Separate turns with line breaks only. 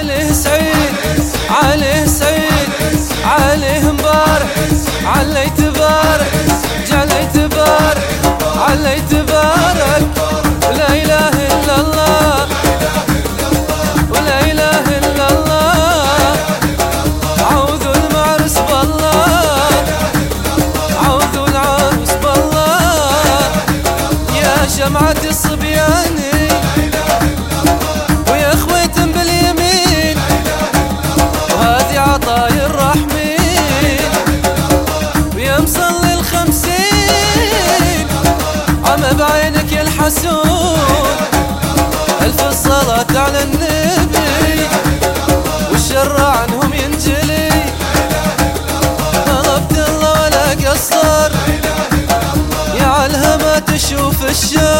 عليه سعيد عليه سعيد عليه مبارك علي تبارك جعلي تبارك علي تبارك لا إله إلا الله ولا إله إلا الله عوذ المعرس بالله عوذ العروس بالله يا جمعة الصبيان ويا اخوة باليمين وهذه عطايا الرحمين ويا مصلي الخمسين عم بعينك يا الحسون ألف الصلاة على النبي والشر عنهم ينجلي طلبت الله ولا قصر يا علها ما تشوف الشر